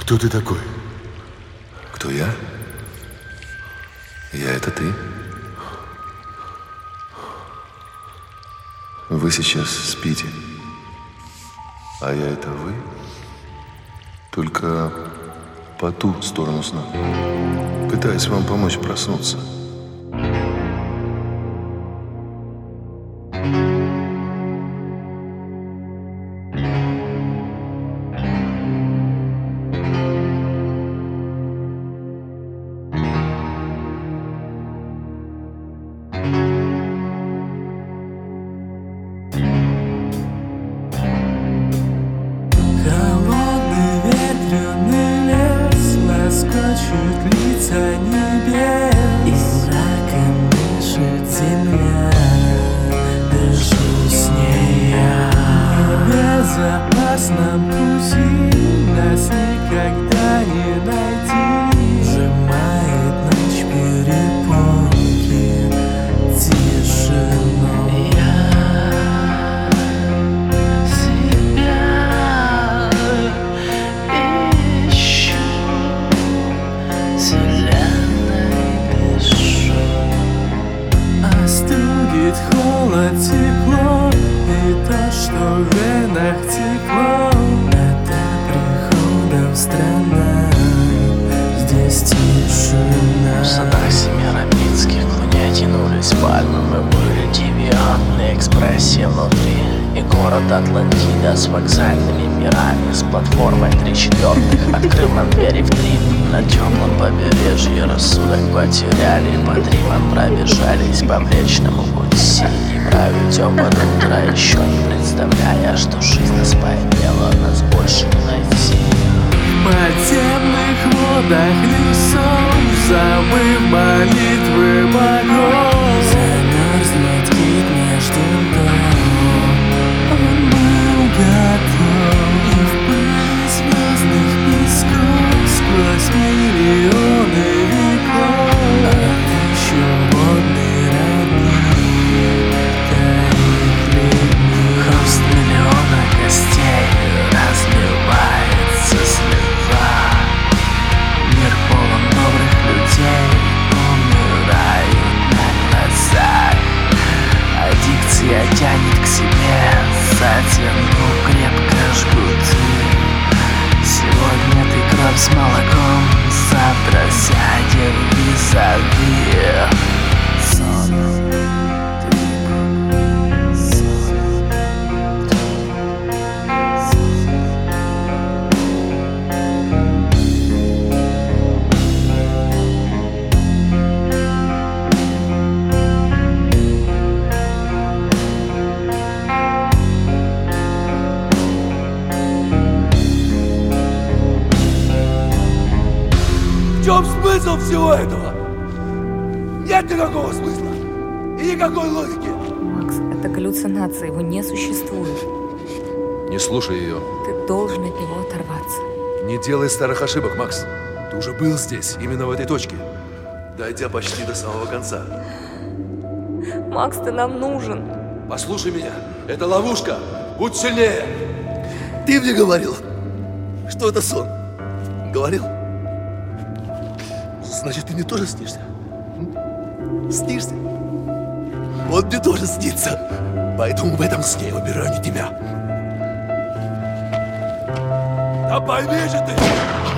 Кто ты такой? Кто я? Я — это ты. Вы сейчас спите, а я — это вы. Только по ту сторону сна. Пытаюсь вам помочь проснуться. Лоскочут лица небес, и мраком дышит земля. Дышу с ней я. В безопасном пути нас никогда не найти. Сжимает ночь перепонки тишину. Я себя ищу. Вселенной дышу. Остудит холод, тепло, и то, что в венах текло. Это приходом страна, здесь тишина. В садах Семирамидских к луне тянулись пальмы. Мы были девиантной экспрессии внутри. И город Атлантида с вокзальными мирами, с платформой 3/4, открыл нам двери в три. На теплом побережье рассудок потеряли, по Римам пробежались по Млечному пути. И в раю темного утра, еще не представляя, что жизнь нас поимела, нас больше не найти. В подземных водах лесов, забыв молитвы богов, замерзнет кит между ног. Он был готов. И в пыли звездных песков, сквозь миллионы веков, еще водный родник таит ли мир. Хруст миллиона костей, разливается слеза. Мир полон добрых людей, умирают на глазах. Аддикция тянет к себе, затянув крепко жгуты. Сегодня ты кровь с молоком, завтра сядем визави. Сон. В чем смысл всего этого? Нет никакого смысла и никакой логики. Макс, это галлюцинация, его не существует. Не слушай ее. Ты должен от него оторваться. Не делай старых ошибок, Макс. Ты уже был здесь, именно в этой точке, дойдя почти до самого конца. Макс, ты нам нужен. Послушай меня, это ловушка. Будь сильнее. Ты мне говорил, что это сон. Говорил? Значит, ты мне тоже снишься? Снишься? Он мне тоже снится. Поэтому в этом сне я выбираю не тебя. Да пойми же ты!